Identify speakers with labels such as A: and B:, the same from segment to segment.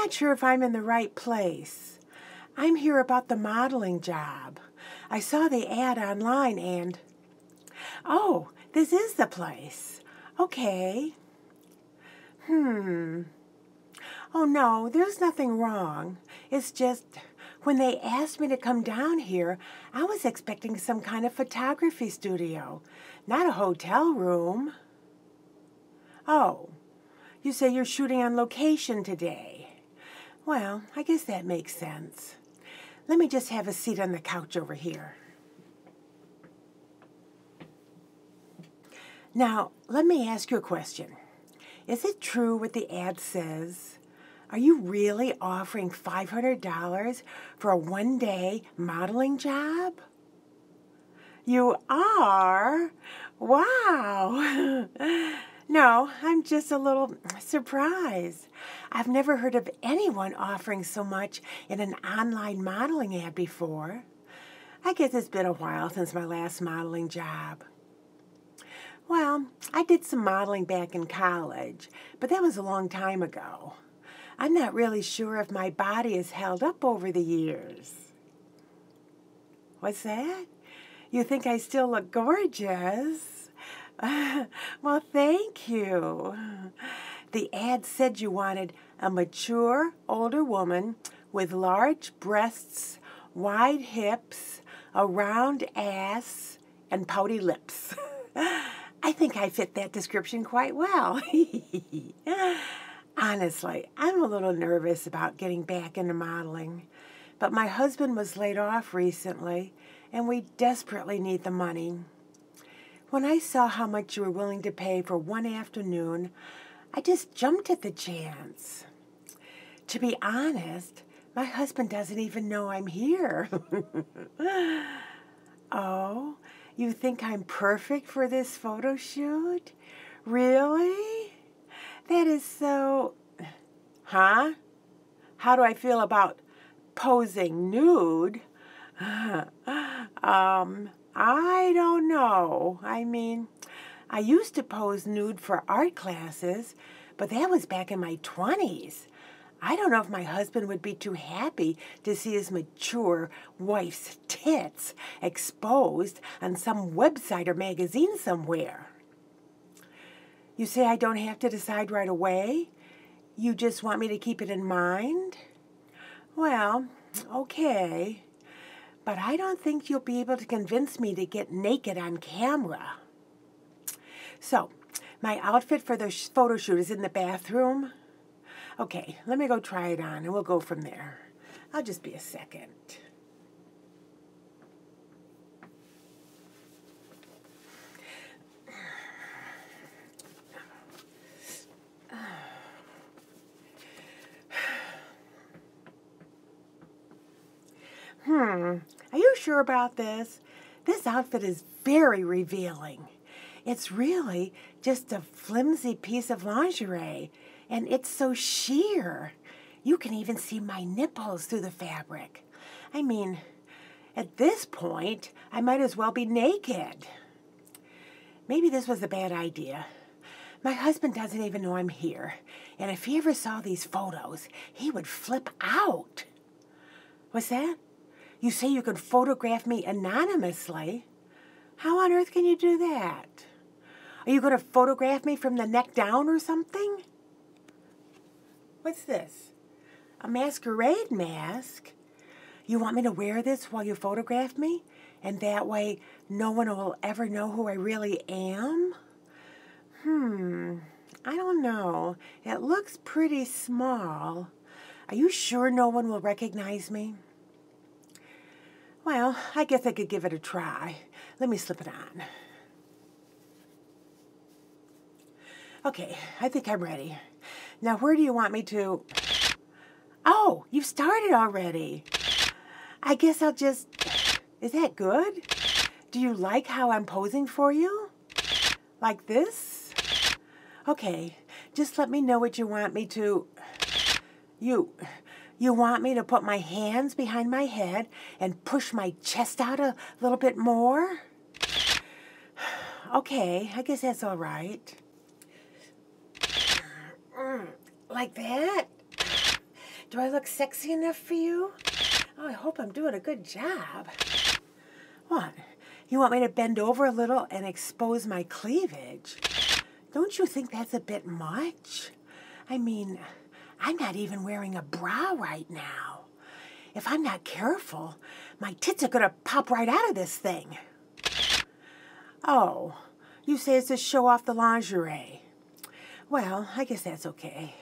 A: not sure if I'm in the right place. I'm here about the modeling job. I saw the ad online and... Oh, this is the place. Okay. Oh no, there's nothing wrong. It's just, when they asked me to come down here, I was expecting some kind of photography studio, not a hotel room. Oh, you say you're shooting on location today. Well, I guess that makes sense. Let me just have a seat on the couch over here. Now, let me ask you a question. Is it true what the ad says? Are you really offering $500 for a one-day modeling job? You are? Wow! No, I'm just a little surprised. I've never heard of anyone offering so much in an online modeling ad before. I guess it's been a while since my last modeling job. Well, I did some modeling back in college, but that was a long time ago. I'm not really sure if my body has held up over the years. What's that? You think I still look gorgeous? Well, thank you. The ad said you wanted a mature, older woman with large breasts, wide hips, a round ass, and pouty lips. I think I fit that description quite well. Honestly, I'm a little nervous about getting back into modeling, but my husband was laid off recently, and we desperately need the money. When I saw how much you were willing to pay for one afternoon, I just jumped at the chance. To be honest, my husband doesn't even know I'm here. Oh, you think I'm perfect for this photo shoot? Really? That is so... Huh? How do I feel about posing nude? I don't know. I mean, I used to pose nude for art classes, but that was back in my 20s. I don't know if my husband would be too happy to see his mature wife's tits exposed on some website or magazine somewhere. You say I don't have to decide right away? You just want me to keep it in mind? Well, okay. But I don't think you'll be able to convince me to get naked on camera. So, my outfit for the photo shoot is in the bathroom. Okay, let me go try it on and we'll go from there. I'll just be a second. Are you sure about this? This outfit is very revealing. It's really just a flimsy piece of lingerie, and it's so sheer. You can even see my nipples through the fabric. I mean, at this point, I might as well be naked. Maybe this was a bad idea. My husband doesn't even know I'm here, and if he ever saw these photos, he would flip out. What's that? You say you can photograph me anonymously? How on earth can you do that? Are you going to photograph me from the neck down or something? What's this? A masquerade mask? You want me to wear this while you photograph me? And that way no one will ever know who I really am? I don't know. It looks pretty small. Are you sure no one will recognize me? Well, I guess I could give it a try. Let me slip it on. Okay, I think I'm ready. Now, where do you want me to... Oh, you've started already. I guess I'll just... Is that good? Do you like how I'm posing for you? Like this? Okay, just let me know what you want me to... You want me to put my hands behind my head and push my chest out a little bit more? Okay, I guess that's all right. Like that? Do I look sexy enough for you? Oh, I hope I'm doing a good job. What? You want me to bend over a little and expose my cleavage? Don't you think that's a bit much? I mean, I'm not even wearing a bra right now. If I'm not careful, my tits are going to pop right out of this thing. Oh, you say it's to show off the lingerie. Well, I guess that's okay.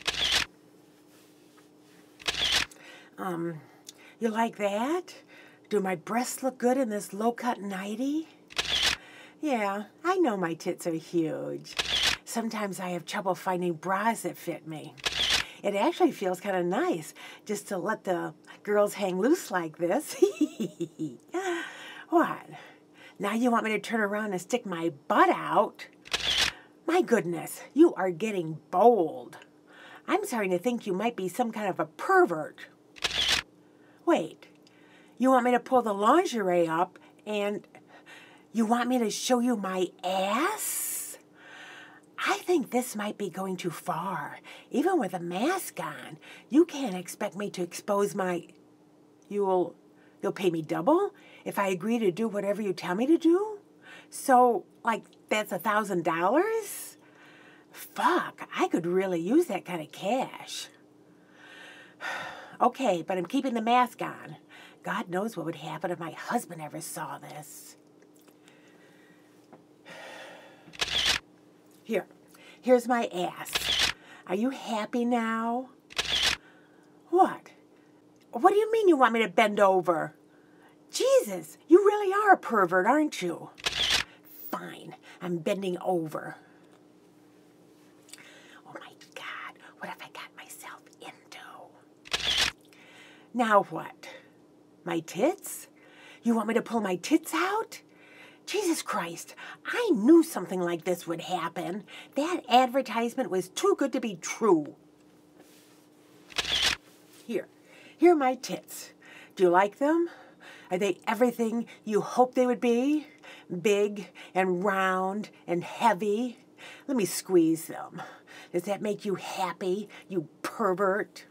A: You like that? Do my breasts look good in this low-cut nightie? Yeah, I know my tits are huge. Sometimes I have trouble finding bras that fit me. It actually feels kind of nice just to let the girls hang loose like this. What? Now you want me to turn around and stick my butt out? My goodness, you are getting bold. I'm starting to think you might be some kind of a pervert. Wait, you want me to pull the lingerie up and you want me to show you my ass? I think this might be going too far. Even with a mask on, you can't expect me to expose my... You'll pay me double if I agree to do whatever you tell me to do? So, like, that's $1,000? Fuck, I could really use that kind of cash. Okay, but I'm keeping the mask on. God knows what would happen if my husband ever saw this. Here's my ass. Are you happy now? What? What do you mean you want me to bend over? Jesus, you really are a pervert, aren't you? Fine, I'm bending over. Oh my God, what have I got myself into? Now what? My tits? You want me to pull my tits out? Jesus Christ, I knew something like this would happen. That advertisement was too good to be true. Here are my tits. Do you like them? Are they everything you hoped they would be? Big and round and heavy? Let me squeeze them. Does that make you happy, you pervert?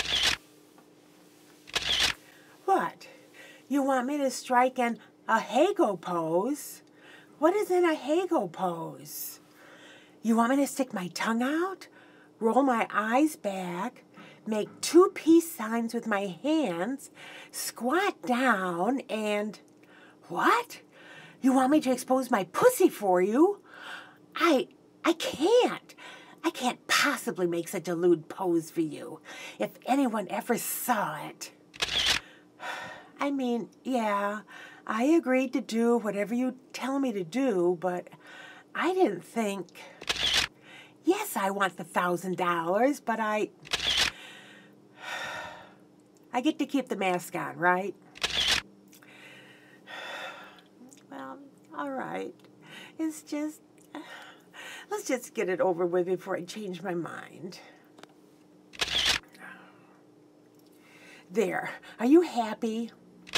A: What? You want me to strike a Hago pose? What is in a Hago pose? You want me to stick my tongue out, roll my eyes back, make two peace signs with my hands, squat down, and... What? You want me to expose my pussy for you? I can't. I can't possibly make such a lewd pose for you. If anyone ever saw it... I mean, yeah, I agreed to do whatever you tell me to do, but I didn't think... Yes, I want the $1,000, but I get to keep the mask on, right? Well, all right. It's just... Let's just get it over with before I change my mind. There. Are you happy?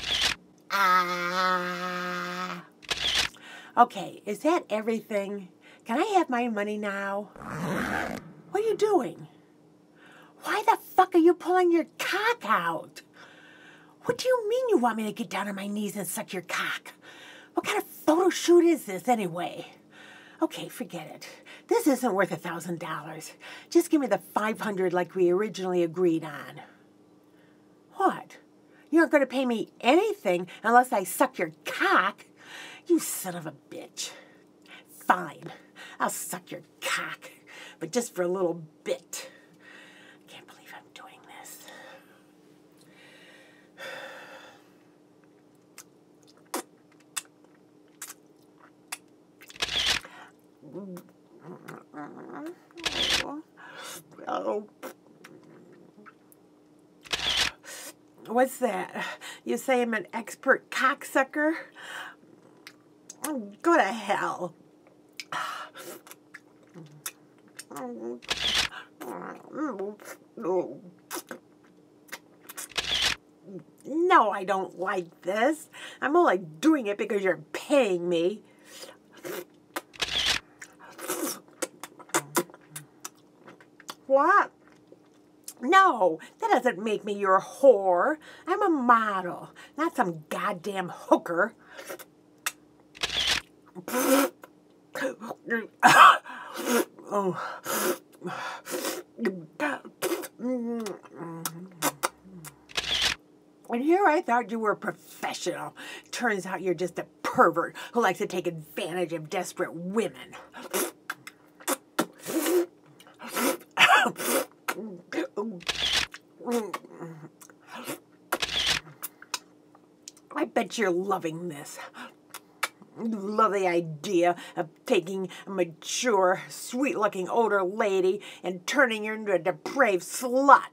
A: Ah. Okay, is that everything? Can I have my money now? What are you doing? Why the fuck are you pulling your cock out? What do you mean you want me to get down on my knees and suck your cock? What kind of photo shoot is this anyway? Okay, forget it. This isn't worth $1,000. Just give me the $500 like we originally agreed on. What? You aren't going to pay me anything unless I suck your cock? You son of a bitch. Fine, I'll suck your cock, but just for a little bit. I can't believe I'm doing this. Oh. What's that? You say I'm an expert cocksucker? Oh, go to hell. No, I don't like this. I'm only doing it because you're paying me. What? No, that doesn't make me your whore. I'm a model, not some goddamn hooker. And here I thought you were a professional. Turns out you're just a pervert who likes to take advantage of desperate women. I bet you're loving this. You love the idea of taking a mature, sweet-looking older lady and turning her into a depraved slut.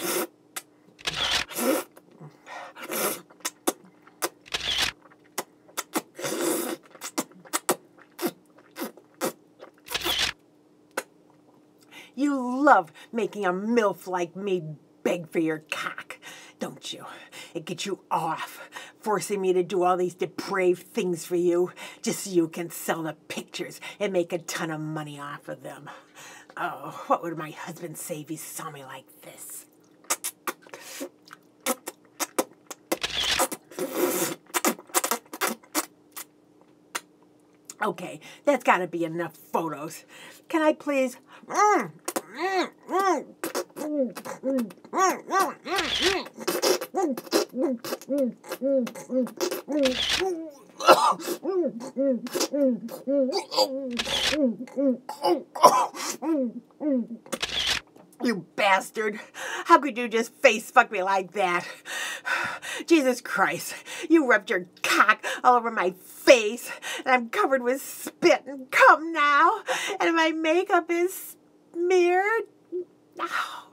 A: You love making a MILF like me beg for your cock, don't you? It gets you off, forcing me to do all these depraved things for you, just so you can sell the pictures and make a ton of money off of them. Oh, what would my husband say if he saw me like this? Okay, that's got to be enough photos. Can I please? You bastard. How could you just face fuck me like that? Jesus Christ, you rubbed your cock all over my face, and I'm covered with spit and cum now, and my makeup is smeared. Oh.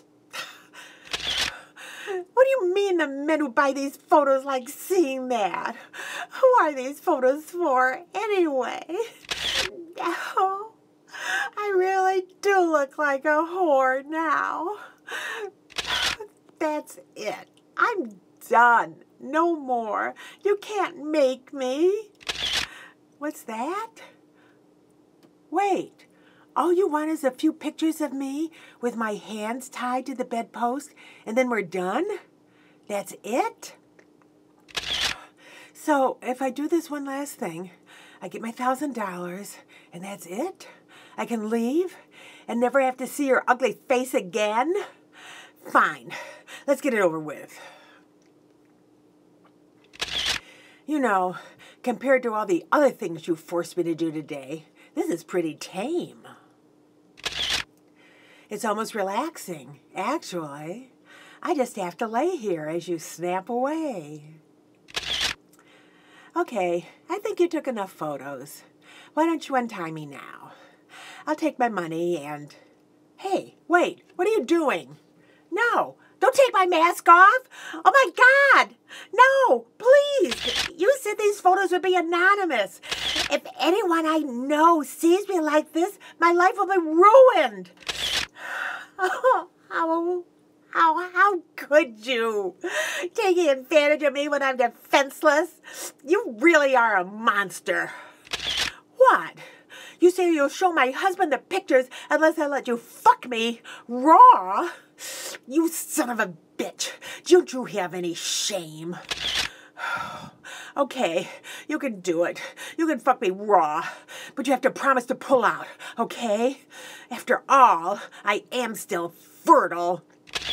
A: What do you mean the men who buy these photos like seeing that? Who are these photos for anyway? Oh, I really do look like a whore now. That's it. I'm done. No more. You can't make me. What's that? Wait. All you want is a few pictures of me with my hands tied to the bedpost, and then we're done? That's it? So, if I do this one last thing, I get my $1,000, and that's it? I can leave and never have to see your ugly face again? Fine. Let's get it over with. You know, compared to all the other things you forced me to do today, this is pretty tame. It's almost relaxing, actually. I just have to lay here as you snap away. Okay, I think you took enough photos. Why don't you untie me now? I'll take my money and... Hey, wait, what are you doing? No, don't take my mask off. Oh my God, no, please. You said these photos would be anonymous. If anyone I know sees me like this, my life will be ruined. How could you? Taking advantage of me when I'm defenseless? You really are a monster. What? You say you'll show my husband the pictures unless I let you fuck me raw? You son of a bitch. Don't you have any shame? Okay, you can do it. You can fuck me raw, but you have to promise to pull out, okay? After all, I am still fertile.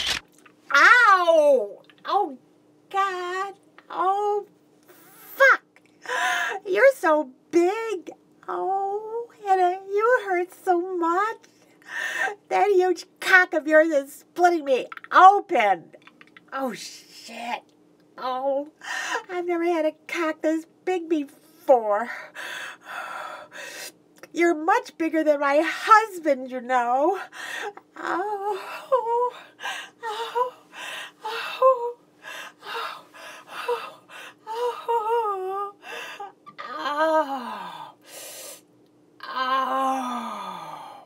A: Ow! Oh, God. Oh, fuck. You're so big. Oh, Hannah, you hurt so much. That huge cock of yours is splitting me open. Oh, shit. Oh, I've never had a cock this big before. You're much bigger than my husband, you know. Oh, oh, oh, oh, oh, oh, oh, oh,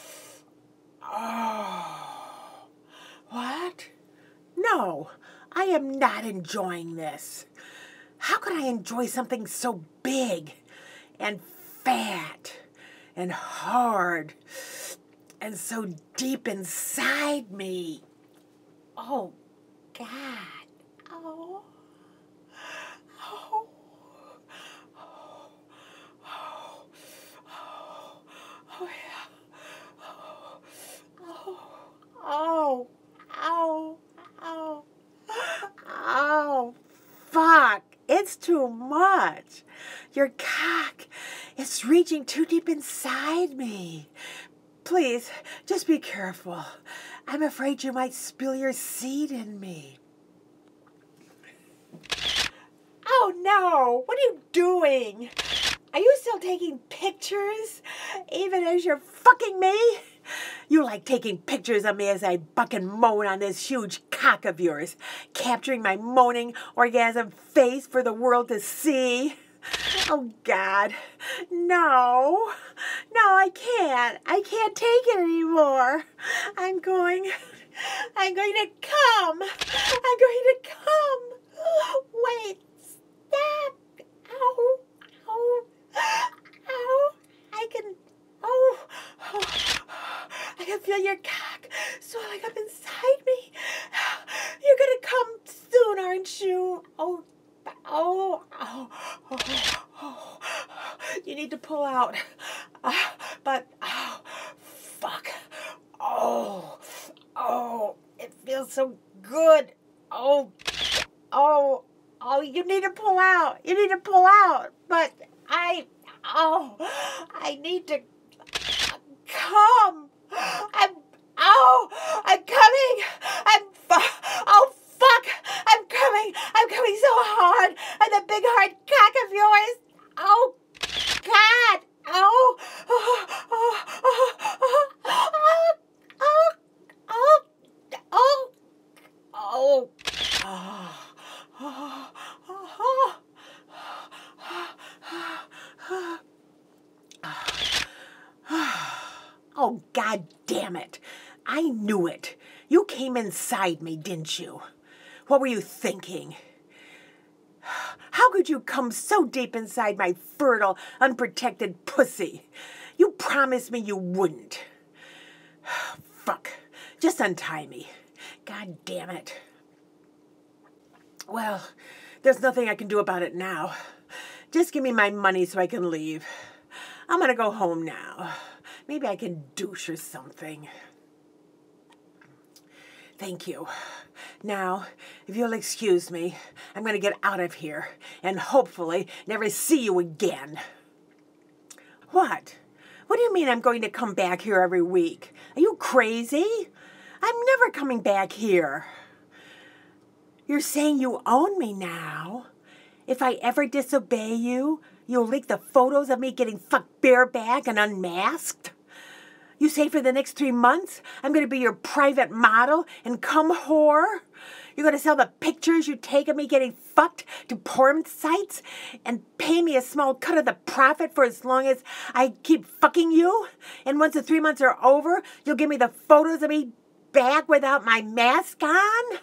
A: oh. What? No, I am not enjoying this. How could I enjoy something so big and fat and hard and so deep inside me? Oh, God. Oh. Oh. Oh. Oh. Oh, yeah. Oh. Oh. Ow. Ow. Oh. Fuck. It's too much. Your cock is reaching too deep inside me. Please, just be careful. I'm afraid you might spill your seed in me. Oh no, what are you doing? Are you still taking pictures, even as you're fucking me? You like taking pictures of me as I buck and moan on this huge cock of yours, capturing my moaning orgasm face for the world to see. Oh, God. No. No, I can't. I can't take it anymore. I'm going to come. I'm going to come. Wait. Stop. Ow. Ow. Ow. I can feel your cock swelling up inside me. You're going to come soon, aren't you? Oh. Oh, oh, oh, oh, you need to pull out. But, oh, fuck. Oh, oh, it feels so good. Oh, oh, oh, you need to pull out. You need to pull out. But I need to come. I'm coming. Oh, fuck. I'm coming so hard. And the big hard cock of yours. Oh, God. Oh, oh, oh, oh, oh, oh, oh, oh, oh, oh, oh, God damn it. I knew it. You came inside me, didn't you? What were you thinking? How could you come so deep inside my fertile, unprotected pussy? You promised me you wouldn't. Fuck. Just untie me. God damn it. Well, there's nothing I can do about it now. Just give me my money so I can leave. I'm gonna go home now. Maybe I can douche or something. Thank you. Now, if you'll excuse me, I'm going to get out of here and hopefully never see you again. What? What do you mean I'm going to come back here every week? Are you crazy? I'm never coming back here. You're saying you own me now. If I ever disobey you, you'll leak the photos of me getting fucked bareback and unmasked? You say for the next 3 months, I'm going to be your private model and cum whore? You're going to sell the pictures you take of me getting fucked to porn sites and pay me a small cut of the profit for as long as I keep fucking you? And once the 3 months are over, you'll give me the photos of me back without my mask on?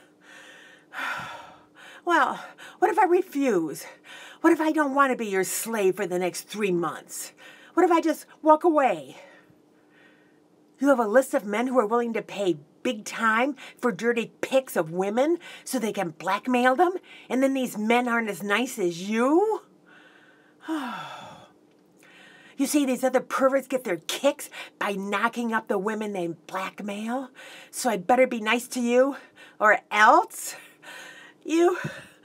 A: Well, what if I refuse? What if I don't want to be your slave for the next 3 months? What if I just walk away? You have a list of men who are willing to pay big time for dirty pics of women so they can blackmail them? And then these men aren't as nice as you? You see, these other perverts get their kicks by knocking up the women they blackmail? So I'd better be nice to you, or else? You,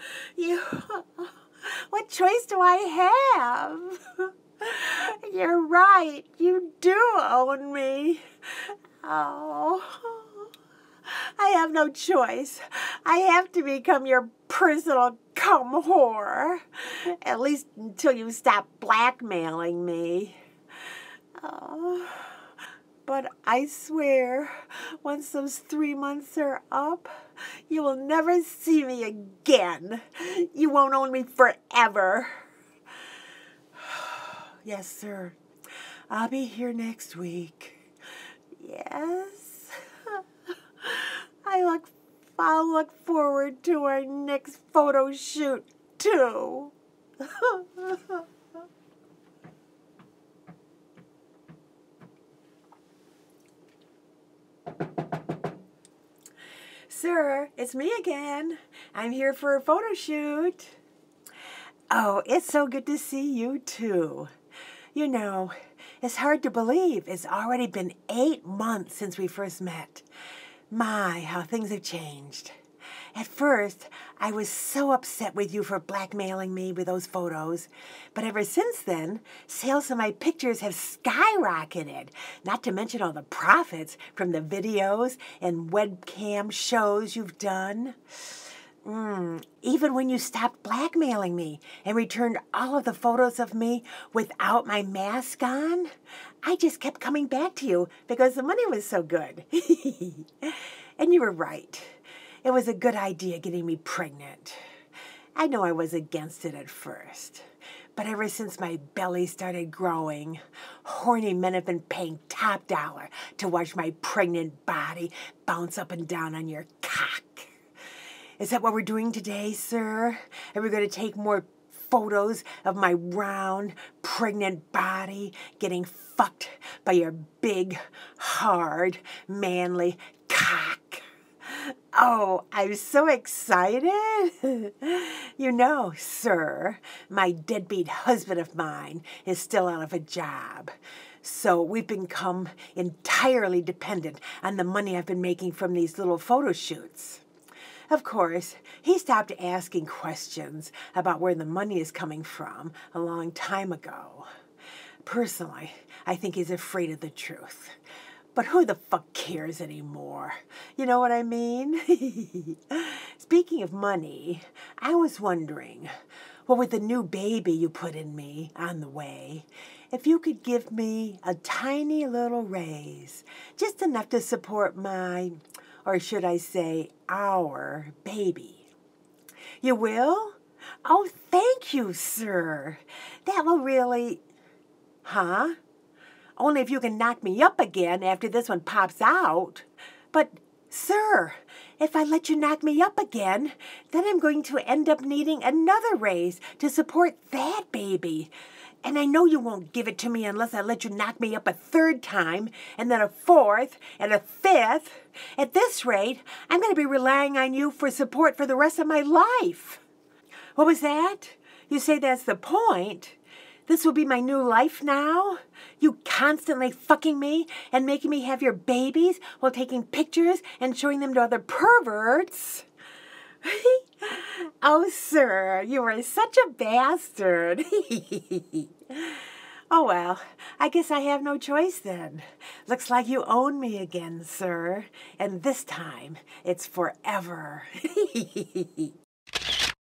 A: what choice do I have? You're right, you do own me. Oh, I have no choice. I have to become your personal cum whore. At least until you stop blackmailing me. Oh, but I swear, once those 3 months are up, you will never see me again. You won't own me forever. Yes, sir. I'll be here next week. Yes. I'll look forward to our next photo shoot, too. Sir, it's me again. I'm here for a photo shoot. Oh, it's so good to see you too. You know, it's hard to believe it's already been 8 months since we first met. My, how things have changed. At first, I was so upset with you for blackmailing me with those photos. But ever since then, sales of my pictures have skyrocketed. Not to mention all the profits from the videos and webcam shows you've done. Even when you stopped blackmailing me and returned all of the photos of me without my mask on, I just kept coming back to you because the money was so good. And you were right. It was a good idea getting me pregnant. I know I was against it at first, but ever since my belly started growing, horny men have been paying top dollar to watch my pregnant body bounce up and down on your cock. Is that what we're doing today, sir? Are we going to take more photos of my round, pregnant body getting fucked by your big, hard, manly cock? Oh, I'm so excited. You know, sir, my deadbeat husband of mine is still out of a job. So we've become entirely dependent on the money I've been making from these little photo shoots. Of course, he stopped asking questions about where the money is coming from a long time ago. Personally, I think he's afraid of the truth. But who the fuck cares anymore? You know what I mean? Speaking of money, I was wondering, well, with the new baby you put in me on the way, if you could give me a tiny little raise, just enough to support my, or should I say, our baby. You will? Oh, thank you, sir. That will really... Huh? Only if you can knock me up again after this one pops out. But, sir, if I let you knock me up again, then I'm going to end up needing another raise to support that baby. And I know you won't give it to me unless I let you knock me up a third time, and then a fourth, and a fifth. At this rate, I'm going to be relying on you for support for the rest of my life. What was that? You say that's the point? This will be my new life now? You constantly fucking me and making me have your babies while taking pictures and showing them to other perverts? Oh, sir, you are such a bastard. Oh, well, I guess I have no choice then. Looks like you own me again, sir. And this time, it's forever.